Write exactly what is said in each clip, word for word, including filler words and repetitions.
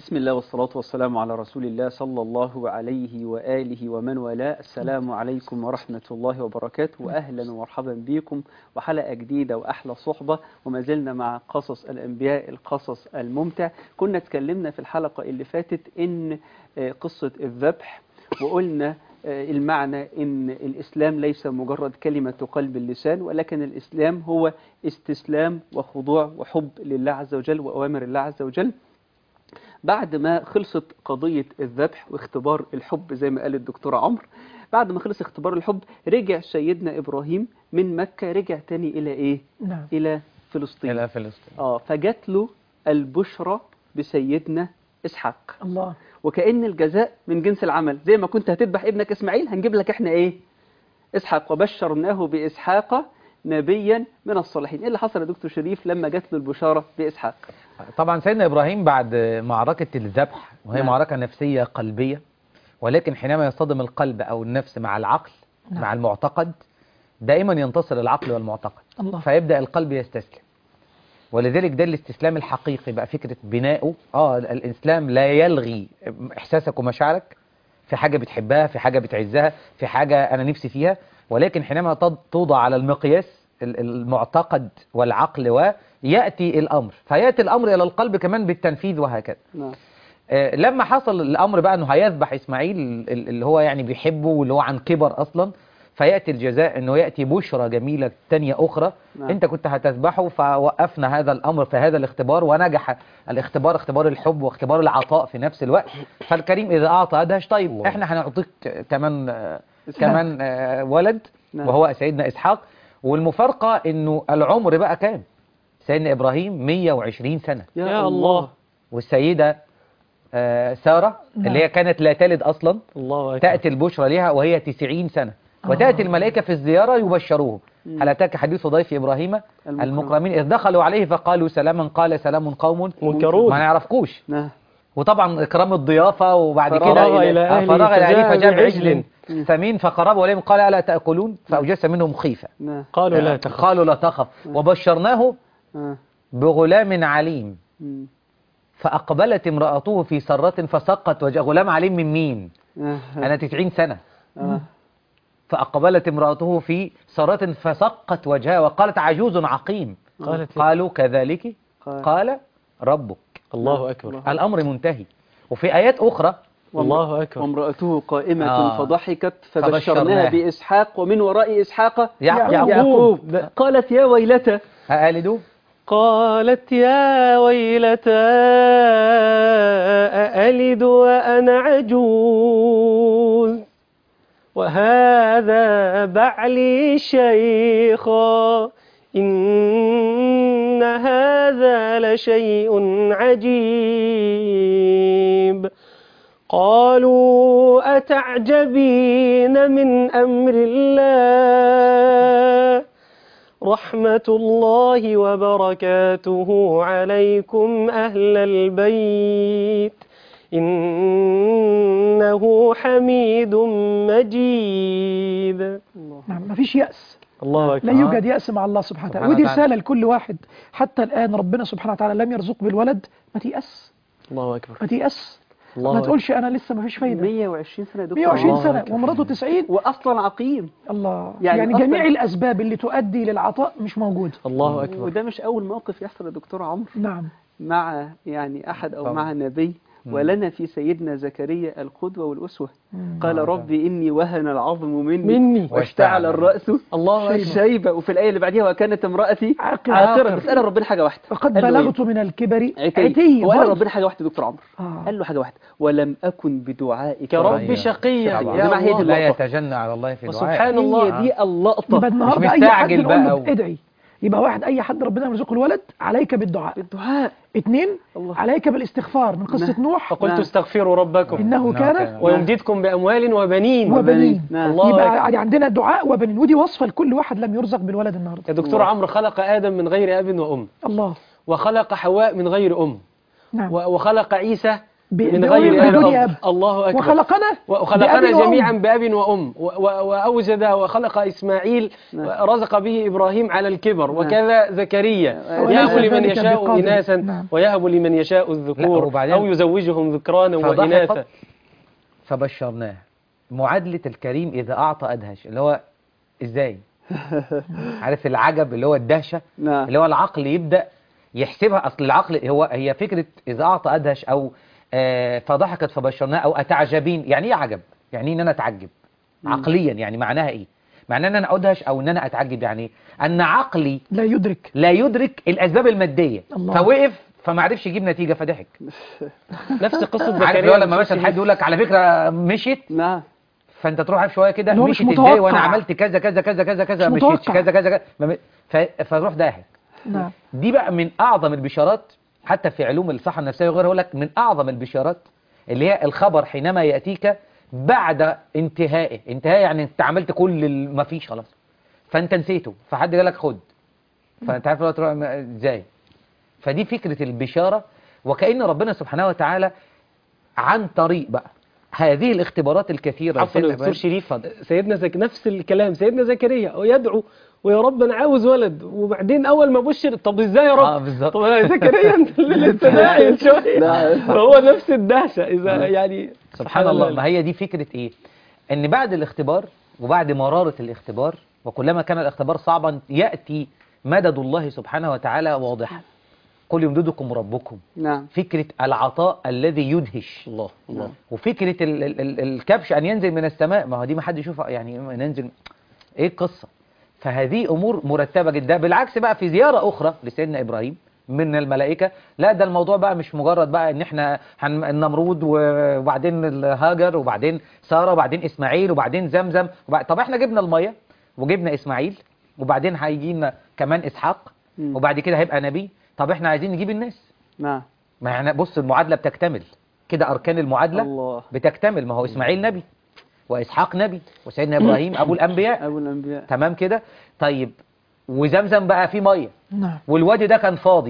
بسم الله والصلاة والسلام على رسول الله صلى الله عليه وآله ومن والاه. السلام عليكم ورحمة الله وبركاته، وأهلا ومرحبا بكم وحلقة جديدة وأحلى صحبة، وما زلنا مع قصص الأنبياء، القصص الممتع. كنا اتكلمنا في الحلقة اللي فاتت إن قصة الذبح، وقلنا المعنى إن الإسلام ليس مجرد كلمة تقال اللسان، ولكن الإسلام هو استسلام وخضوع وحب لله عز وجل وأوامر الله عز وجل. بعد ما خلصت قضية الذبح واختبار الحب زي ما قال الدكتور عمرو، بعد ما خلص اختبار الحب رجع سيدنا إبراهيم من مكة، رجع تاني إلى إيه؟ نعم. إلى فلسطين. إلى فلسطين. آه فجات له البشرى بسيدنا إسحاق. الله. وكأن الجزاء من جنس العمل، زي ما كنت هتذبح ابنك إسماعيل هنجيب لك إحنا إيه؟ إسحاق. وبشرناه بإسحاق نبيا من الصالحين. إيه اللي حصل يا دكتور شريف لما جات له البشارة بإسحاق؟ طبعا سيدنا إبراهيم بعد معركة الذبح، وهي نعم. معركة نفسية قلبية، ولكن حينما يصطدم القلب أو النفس مع العقل، نعم. مع المعتقد، دائما ينتصر العقل والمعتقد. الله. فيبدأ القلب يستسلم، ولذلك ده الاستسلام الحقيقي بقى فكرة بنائه. آه الإسلام لا يلغي إحساسك ومشاعرك في حاجة بتحبها، في حاجة بتعزها، في حاجة أنا نفسي فيها، ولكن حينما توضع على المقياس المعتقد والعقل ويأتي الأمر، فيأتي الأمر إلى القلب كمان بالتنفيذ وهكذا. نعم. آه لما حصل الأمر بقى أنه هيذبح إسماعيل اللي هو يعني بيحبه واللي هو عن كبر أصلا، فيأتي الجزاء أنه يأتي بشرى جميلة تانية أخرى. نعم. أنت كنت هتذبحه، فوقفنا هذا الأمر في هذا الاختبار، ونجح الاختبار، اختبار الحب واختبار العطاء في نفس الوقت. فالكريم إذا أعطى أدهش. طيب الله. إحنا هنعطيك كمان آه كمان آه ولد. نعم. وهو سيدنا إسحاق. والمفارقة انه العمر بقى كام؟ سيدنا ابراهيم مية وعشرين سنة. يا الله. والسيدة آه سارة. نعم. اللي هي كانت لا تلد اصلا، الله أكبر. تأتي البشرى لها وهي تسعين سنة. وتأتي الملائكة في الزيارة يبشروه. هل أتاك حديث ضيف إبراهيم المكرمين إذ دخلوا عليه فقالوا سلاما قال سلام قوم منكرون، ما نعرفكوش. نعم. وطبعا إكرام الضيافة، وبعد كده فرغ إلى أهله فرغ إلى أهله فجاء بعجل ثمين فقربه إليهم قال ألا تأكلون فأوجس منهم خيفة. نعم. قالوا لا تخف. قالوا لا تخف. وبشرناه بغلام عليم. فأقبلت امرأته في سرة فسقت وجه. غلام عليم من مين؟ أنا تسعين سنة. فأقبلت امرأته في سرة فسقت وجهها وقالت عجوز عقيم. قالت قالوا كذلك قال ربك. الله أكبر. الأمر منتهي. وفي آيات أخرى الله أكبر. وامرأته قائمة آه. فضحكت فبشرناها فبشرناها بإسحاق ومن وراء إسحاق يعقوب. يعقوب. قالت يا ويلتى أألد قالت يا ويلتى أألد وأنا عجوز وهذا بعلي شيخا إن هذا لشيء عجيب. قالوا أتعجبين من أمر الله رحمة الله وبركاته عليكم أهل البيت إنه حميد مجيد. نعم. ما فيش يأس. الله أكبر. لا يوجد يأس مع الله سبحانه وتعالى. ودي رسالة لكل واحد. حتى الآن ربنا سبحانه وتعالى لم يرزق بالولد، ما تيأس. الله أكبر. ما تيأس. الله ما تقولش أنا لسه ما فيش فايدة. مية وعشرين سنة يا دكتور. مية وعشرين الله سنة أكبر. ومراته تسعين وأصلا عقيم. الله. يعني يعني, أصلاً جميع الأسباب اللي تؤدي للعطاء مش موجودة. الله أكبر. وده مش أول موقف يحصل يا دكتور عمرو نعم. مع يعني أحد أو طبعا. مع نبي. ولنا في سيدنا زكريا القدوة والأسوة. مم. قال آه. ربي إني وهن العظم مني, مني واشتعل الرأس الله أكبر. شيبة. وفي الآية اللي بعديها وكانت امرأتي عاقرة. عاقرة. بس قال ربنا حاجة واحدة، فقد قال له إيه؟ بلغت من الكبر عتي. عتي. وقال برضه. ربنا حاجة واحدة دكتور عمرو. آه. قال له حاجة واحدة، ولم أكن بدعائك يا رب أيوة. شقيا. طبعا. يا جماعة هي دي الله. لا اللقطة. يتجنى على الله في دعائه. وسبحان الله. هي دي اللقطة. يبقى النهارده أي حد مستعجل نقول له بقى. ادعي. يبقى واحد أي حد ربنا يرزقه الولد عليك بالدعاء. الدعاء. اثنين الله. عليك بالاستغفار من قصة نعم. نوح. فقلت نعم. استغفروا ربكم إنه إنه كان كان. ويمددكم بأموال وبنين. وبنين. نعم. الله يبقى أكبر. عادي عندنا دعاء وبنين، ودي وصفة لكل واحد لم يرزق بالولد النهارده. يا دكتور عمرو، خلق آدم من غير أب وأم، الله. وخلق حواء من غير أم، نعم. و- وخلق عيسى من بأم غير بدون أب. أب. الله أكبر. وخلقنا وخلقنا بأب وأم. جميعا بأب وأم و- و- وأوجد وخلق إسماعيل رزق به إبراهيم على الكبر وكذا زكريا وليس يهب لمن ذلك يشاء بقادر. إناثا نعم. ويهب لمن يشاء لا، الذكور وبعدين أو يزوجهم ذكرانا وإناثا. فضحكت فبشرناه. معادلة الكريم إذا أعطى أدهش، اللي هو إزاي؟ عارف العجب اللي هو الدهشة، نعم. اللي هو العقل يبدأ يحسبها. أصل العقل هو هي فكرة إذا أعطى أدهش أو آه فضحكت فبشرناه أو أتعجبين. يعني إيه عجب؟ يعني إيه إن أنا أتعجب عقليا؟ يعني معناها إيه؟ معناه إن أنا أدهش أو إن أنا أتعجب، يعني أن عقلي لا يدرك لا يدرك الأسباب المادية، الله. فوقف فما عرفش يجيب نتيجة فضحك. نفس قصة عارف اللي هو زكريا لما مثلا حد يقول لك على فكرة مشيت، نعم. فانت تروح عارف شويه كده اللي هو مش مشيت ازاي وانا متوقع. عملت كذا كذا كذا كذا كذا مش مشيتش متوقع. كذا كذا كذا ما م- ف- فروح ضاحك. نعم. دي بقى من اعظم البشارات، حتى في علوم الصحه النفسيه وغيرها يقول لك من اعظم البشارات اللي هي الخبر حينما ياتيك بعد انتهائه. انتهاء يعني انت عملت كل ال- ما فيش خلاص فانت نسيته، فحد قال لك خد، فانت عارف لو تروح م- ازاي. فدي فكره البشاره، وكأن ربنا سبحانه وتعالى عن طريق بقى هذه الاختبارات الكثيره. عفوا يا سيدنا دكتور إبراهيم- شريف، اتفضل. سيدنا زك نفس الكلام، سيدنا زكريا ويدعو ويا رب انا عاوز ولد، وبعدين اول ما بشر طب ازاي يا رب؟ اه بالظبط. طب يا زكريا انت اللي لسه نايم شويه. فهو نفس الدهشه اذا يعني سبحان الله. ما هي دي فكرة ايه؟ ان بعد الاختبار وبعد مرارة الاختبار وكلما كان الاختبار صعبا يأتي مدد الله سبحانه وتعالى واضحا. قل يمددكم ربكم. نعم. فكرة العطاء الذي يدهش، الله الله. وفكرة ال ال ال الكبش أن ينزل من السماء. ما هو دي ما حد يشوفها، يعني ننزل ايه القصة؟ فهذه أمور مرتبة جدا. بالعكس بقى في زيارة أخرى لسيدنا إبراهيم من الملائكة، لا ده الموضوع بقى مش مجرد بقى ان احنا هن- النمرود وبعدين الهاجر وبعدين سارة وبعدين اسماعيل وبعدين زمزم وبعد... طب احنا جبنا المية وجبنا اسماعيل وبعدين هيجي لنا كمان اسحاق مم. وبعد كده هيبقى نبي. طب احنا عايزين نجيب الناس. نعم. ما احنا بص المعادلة بتكتمل كده، اركان المعادلة الله. بتكتمل. ما هو اسماعيل نبي واسحاق نبي وسيدنا ابراهيم ابو الانبياء. أبو الأنبياء. تمام كده. طيب وزمزم بقى فيه مية نعم. والوادي ده كان فاضي.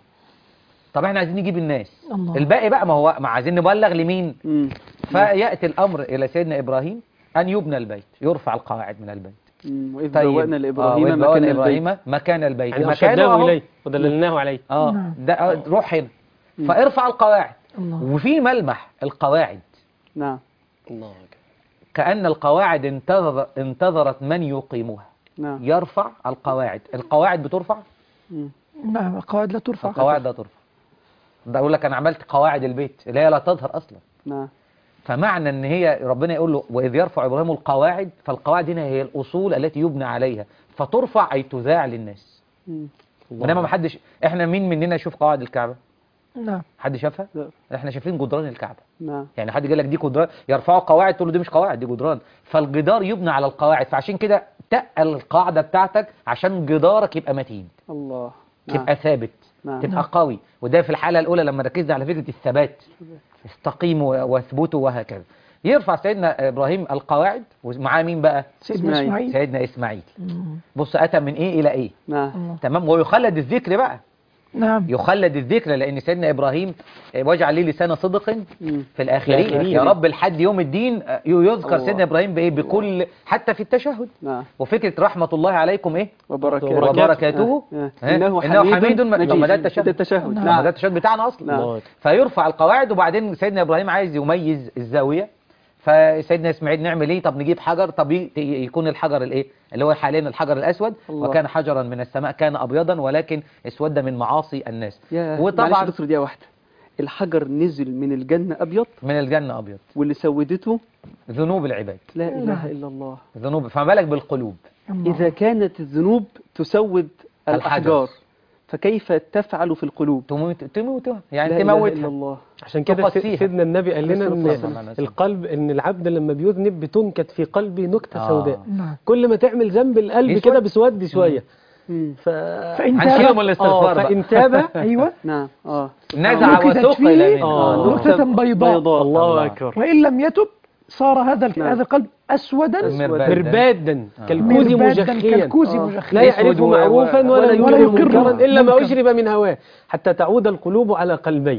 طب احنا عايزين نجيب الناس. الله. الباقي بقى ما هو ما عايزين نبلغ لمين. مم. فيأتي الأمر إلى سيدنا إبراهيم أن يبنى البيت، يرفع القواعد من البيت. مم. وإذ طيب. بوأنا آه، لإبراهيم وإذ مكان بوأنا البيت. إبراهيم مكان البيت. يعني مكانه أرشدناه أهو. إليه ودللناه عليه. اه نعم. ده آه، روح هنا فارفع القواعد. الله. وفي ملمح القواعد نعم. الله أكبر. كأن القواعد انتظر انتظرت من يقيمها. نعم. يرفع القواعد. القواعد بترفع. مم. نعم. القواعد لا ترفع. القواعد لا ترفع. ده أقول لك أنا عملت قواعد البيت اللي هي لا تظهر أصلا. نعم. فمعنى ان هي ربنا يقول له واذ يرفع ابراهيم القواعد، فالقواعد هنا هي الاصول التي يبنى عليها، فترفع اي تذاع للناس. مم. انما ما حدش، احنا مين مننا يشوف قواعد الكعبه؟ نعم. حد شافها؟ لا. احنا شايفين جدران الكعبه. نعم. يعني حد قال لك دي جدران، يرفعوا قواعد تقول له دي مش قواعد دي جدران. فالجدار يبنى على القواعد، فعشان كده تقل القاعده بتاعتك عشان جدارك يبقى متين، الله. نعم. تبقى ثابت، نعم. تبقى قوي. وده في الحاله الاولى لما ركزنا على فكره الثبات، استقيموا واثبتوا وهكذا. يرفع سيدنا ابراهيم القواعد ومعاه مين بقى؟ سيدنا إسماعيل. إسماعيل. سيدنا اسماعيل. مم. بص اتى من ايه الى ايه. نعم. الله. تمام. ويخلد الذكر بقى، نعم. يخلد الذكر لان سيدنا ابراهيم واجعل لي لسان صدق مم. في الاخرين. الآخرين. يا رب لحد يوم الدين يذكر الله. سيدنا ابراهيم بايه؟ بكل، حتى في التشهد. نعم. وفكره رحمه الله عليكم ايه؟ وبركاته. وبركاته. آه. آه. ها؟ إنه إنه حميد, حميد مجيد. طب ما ده التشهد. ده التشهد. نعم. طب ما ده التشهد بتاعنا اصلا. نعم. الله أكبر. فيرفع القواعد وبعدين سيدنا ابراهيم عايز يميز الزاويه. فسيدنا اسماعيل نعمل ايه؟ طب نجيب حجر. طب ي- يكون الحجر الايه اللي هو حاليا الحجر الاسود. الله. وكان حجرا من السماء كان ابيضا ولكن اسود من معاصي الناس. يا وطبعا معلش دكتور دقيقة واحدة. الحجر نزل من الجنة أبيض من الجنه ابيض. واللي سودته ذنوب العباد، لا إله نعم. إلا الله. ذنوب. فما بالك بالقلوب. الله. إذا كانت الذنوب تسود الأحجار فكيف تفعل في القلوب؟ تموت تموتها لا يعني إله إلا تموتها. الله. عشان كده تقسيها. سي- سيدنا النبي قال لنا عليه ان الصلاة والسلام. القلب، ان العبد لما بيذنب بتنكت في قلبه نكته آه. سوداء. نعم. كل ما تعمل ذنب القلب يسود. كده بيسود شويه. مم. ف فإن هنشيلهم تاب الاستغفار اه بقى. فان تاب أيوه نعم. آه. نزع نكتت وسوق فيه الى منه. آه. نكتة بيضاء. بيضاء. الله الله. اكبر. وإن لم يتب صار هذا ال- نعم. هذا القلب أسودا مربادا. مربادا آه. كالكوز مربادا مجخيا، كالكوز آه. مجخيا. لا يعرف يسود و- معروفا ولا ولا ينكر ينكر منكرا الا ما منكر. اشرب من هواه، حتى تعود القلوب على قلبين.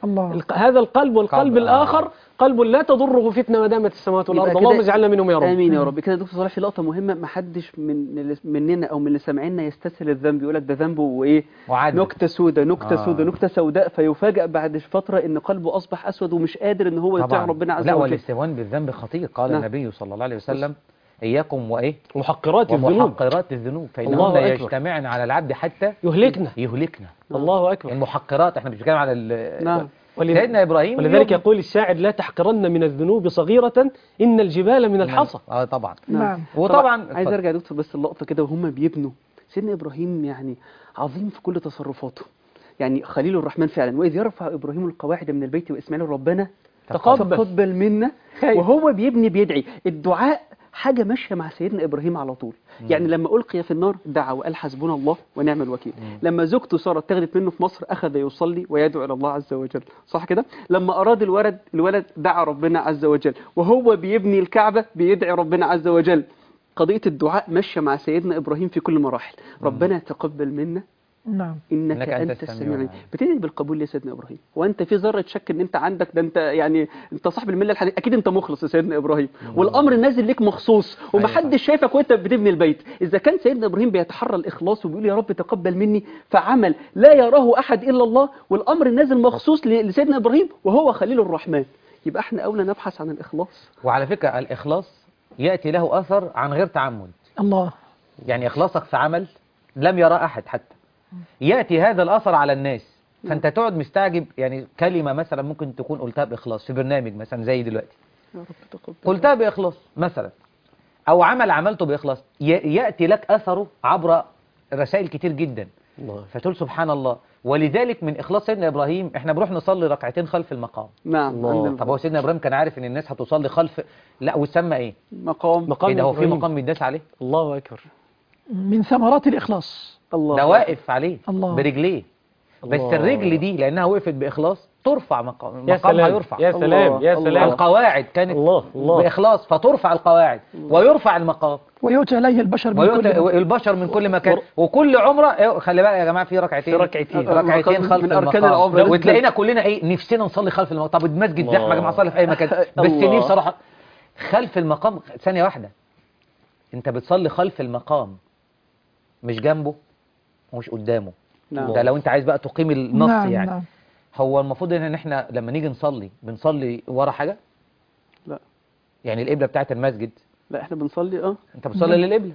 الله. الق- هذا القلب والقلب قلب، الآخر آه. قلب لا تضره فتنة ما دامت السماوات والأرض. يبقى اللهم كده- اجعلنا منهم يا رب. امين يا رب. كده يا دكتور صلاح في لقطه مهمه، ما حدش من اللي- مننا او من اللي سامعيننا يستسهل الذنب، يقول لك ده ذنبه وايه، وعدل. نكته سوداء نكته آه. سوداء نكته سوداء، فيفاجئ بعد فتره ان قلبه اصبح اسود ومش قادر ان هو يطيع طبعا. ربنا عز لا، وجل. والاستهوان بالذنب خطير. قال نعم. النبي صلى الله عليه وسلم: إياكم وإيه محقرات الذنوب ومحقرات الذنوب فإنهن الله أكبر. يجتمعن على العبد حتى يهلكنا. يهلكنا. الله أكبر. المحقرات، احنا مش بنتكلم على ال- نعم. ولذ- سيدنا إبراهيم ولذلك يوم- يقول الشاعر: لا تحقرن من الذنوب صغيرة إن الجبال من الحصى. اه طبعا. نعم. وطبعا عايز ارجع يا دكتور بس اللقطه كده وهم بيبنوا. سيدنا ابراهيم يعني عظيم في كل تصرفاته، يعني خليل الرحمن فعلا. واذ يرفع ابراهيم القواعد من البيت واسماعيل ربنا تقبل. تقبل منا. أيوة. وهو بيبني بيدعي. الدعاء حاجه ماشيه مع سيدنا ابراهيم على طول. يعني لما القي في النار دعا وقال حسبنا الله ونعم الوكيل. لما زوجته ساره اتخذت منه في مصر اخذ يصلي ويدعو الى الله عز وجل، صح كده؟ لما اراد الولد الولد دعا ربنا عز وجل، وهو بيبني الكعبه بيدعي ربنا عز وجل. قضيه الدعاء ماشيه مع سيدنا ابراهيم في كل مراحل. ربنا تقبل منا نعم. انك, إنك انت, أنت السميع السميع العليم. العليم. بتدعي بالقبول يا سيدنا ابراهيم، وانت في ذره شك ان انت عندك ده، انت يعني انت صاحب المله الحديث، اكيد انت مخلص يا سيدنا ابراهيم، والامر نازل ليك مخصوص ومحدش شايفك وانت بتبني البيت. اذا كان سيدنا ابراهيم بيتحرى الاخلاص وبيقول يا رب تقبل مني، فعمل لا يراه احد الا الله، والامر نازل مخصوص ل- لسيدنا ابراهيم وهو خليل الرحمن، يبقى احنا اولى نبحث عن الاخلاص. وعلى فكرة الإخلاص يأتي له أثر عن غير تعمد. الله. يعني إخلاصك في عمل لم يرى أحد حتى، يأتي هذا الأثر على الناس، فأنت تقعد مستعجب. يعني كلمة مثلا ممكن تكون قلتها بإخلاص في برنامج مثلا زي دلوقتي، يا رب تقبل. قلتها بإخلاص مثلا، أو عمل عملته بإخلاص، ي- يأتي لك أثره عبر رسائل كتير جدا، الله. فتقول سبحان الله. ولذلك من إخلاص سيدنا إبراهيم إحنا بنروح نصلي ركعتين خلف المقام. نعم. الله. عندنا طب هو سيدنا إبراهيم كان عارف إن الناس هتصلي خلف، لا وسمى إيه؟ مقام مقام إيه ده، هو في إبراهيم. مقام بيداس عليه؟ الله أكبر. من ثمرات الإخلاص. الله. ده واقف عليه الله. برجليه. بس الله. الرجل دي لأنها وقفت بإخلاص ترفع مقام، يا مقامها سلام يرفع. يا سلام الله. يا الله. سلام. القواعد كانت الله الله. بإخلاص فترفع القواعد ويرفع المقام، ويؤتى إليه البشر من ويؤتى كل البشر من كل مكان. وكل عمرة خلي بالك يا جماعة في ركعتين، في ركعتين. ركعتين من خلف أركان المقام، العمرة. وتلاقينا كلنا إيه نفسنا نصلي خلف المقام. طب المسجد زحمة يا جماعة، صلي في أي مكان، بس الله. نفسي أروح خلف المقام. ثانية واحدة، أنت بتصلي خلف المقام مش جنبه ومش قدامه. نعم. ده لو أنت عايز بقى تقيم النص. نعم يعني نعم. هو المفروض ان احنا لما نيجي نصلي بنصلي ورا حاجة؟ لا. يعني القبلة بتاعت المسجد لا احنا بنصلي اه انت بتصلي للقبلة.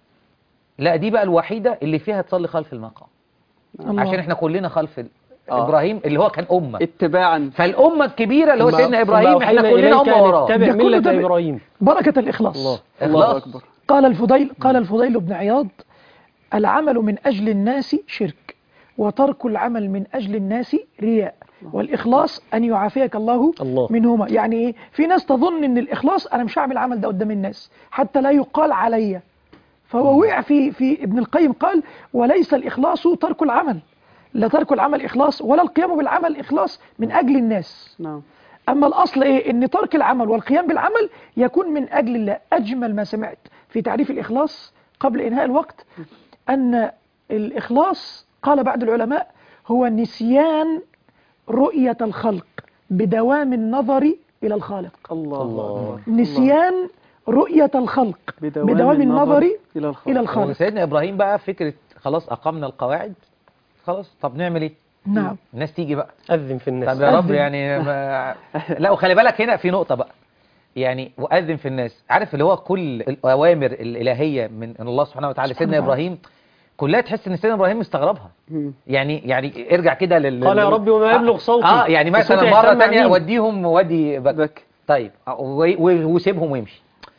لا، دي بقى الوحيدة اللي فيها تصلي خلف المقام، الله. عشان احنا كلنا خلف ال- آه. ابراهيم اللي هو كان امة. اتباعا. فالامة الكبيرة اللي هو ثم- سيدنا ثم ابراهيم احنا أوحينا كلنا إليك امة أن وراه. اتبع ده كله ملة ده ب- إبراهيم. بركة الإخلاص. الله. الله إخلاص. اكبر. قال الفضيل قال الفضيل بن عياض: العمل من أجل الناس شرك، وترك العمل من أجل الناس رياء، والإخلاص أن يعافيك الله, الله. منهما. يعني إيه؟ في ناس تظن أن الإخلاص أنا مش هعمل العمل ده قدام الناس حتى لا يقال عليا، فهو وقع في في ابن القيم قال: وليس الإخلاص ترك العمل، لا ترك العمل إخلاص ولا القيام بالعمل إخلاص من أجل الناس. نعم. أما الأصل إيه؟ أن ترك العمل والقيام بالعمل يكون من أجل الله. أجمل ما سمعت في تعريف الإخلاص قبل إنهاء الوقت أن الإخلاص قال بعض العلماء هو نسيان رؤية الخلق بدوام النظر إلى الخالق. الله الله. أكبر. نسيان رؤية الخلق بدوام بدوام النظر إلى الخالق. إلى الخالق. وسيدنا ابراهيم بقى فكرة خلاص اقمنا القواعد، خلاص طب نعمل ايه؟ نعم. الناس تيجي بقى، أذن في الناس. طب يا رب أذن. يعني ما... لا وخلي بالك هنا في نقطة بقى، يعني وأذن في الناس، عارف اللي هو كل الأوامر الإلهية من الله سبحانه وتعالى سيدنا سبحانه إبراهيم كلها تحس إن سيدنا إبراهيم مستغربها. مم. يعني يعني ارجع كده لل قال يا ربي وما يبلغ صوتي. اه يعني مثلا صوتي مرة هيسمع تانية مين؟ وديهم وادي بك. بك. طيب و- و- وسيبهم ويمشي.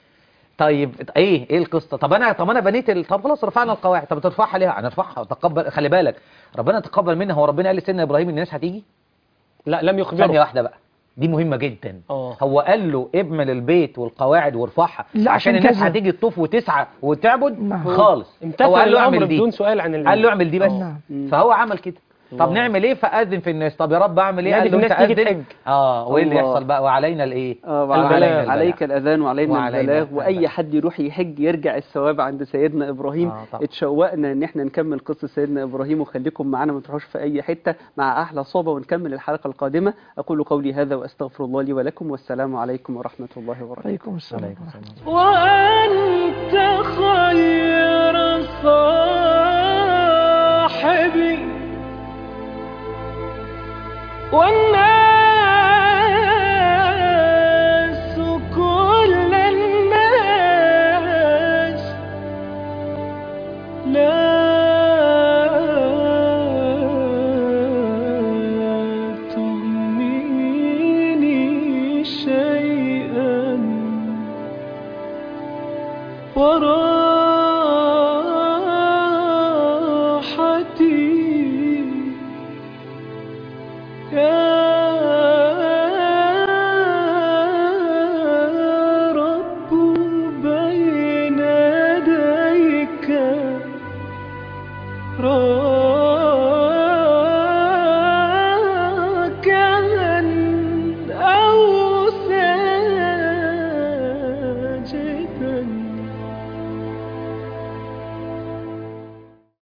طيب ايه ايه القصه؟ طب انا طب انا بنيت ال... طب خلاص رفعنا القواعد، طب ترفعها ليه؟ هنرفعها تقبل. خلي بالك ربنا تقبل منها، هو ربنا قال لسيدنا ابراهيم ان الناس هتيجي؟ لا لم ثانيه يخبره. واحده بقى، دي مهمه جدا. آه. هو قال له ابمل البيت والقواعد وارفعها لا، عشان عشان الناس كذا. هتيجي تطوف وتسعى وتعبد نعم. خالص. هو امتثل قال له الأمر اعمل دي، بدون سؤال عن الله. قال له اعمل دي بس. نعم. فهو عمل كده. طب نعمل ايه؟ فاذن في الناس. طب يا رب اعمل ايه؟ نادي قال له في انت الناس تيجي اذن. تحج. اه وايه اللي الله. يحصل بقى؟ وعلينا الايه؟ آه البلاغ. وعليك عليك البلاغ. الأذان وعلينا وعلينا البلاغ، وأي البلاغ. حد يروح يحج يرجع الثواب عند سيدنا إبراهيم. آه طبعا. اتشوقنا إن احنا نكمل قصة سيدنا إبراهيم، وخليكم معانا ما تروحوش في أي حتة مع أحلى صحبة، ونكمل الحلقة القادمة. أقول قولي هذا وأستغفر الله لي ولكم، والسلام عليكم ورحمة الله وبركاته. عليكم السلام عليكم ورحمة السلام. وأنت خير صاحبي والناس كل الناس لا تغنيني شيئا وراء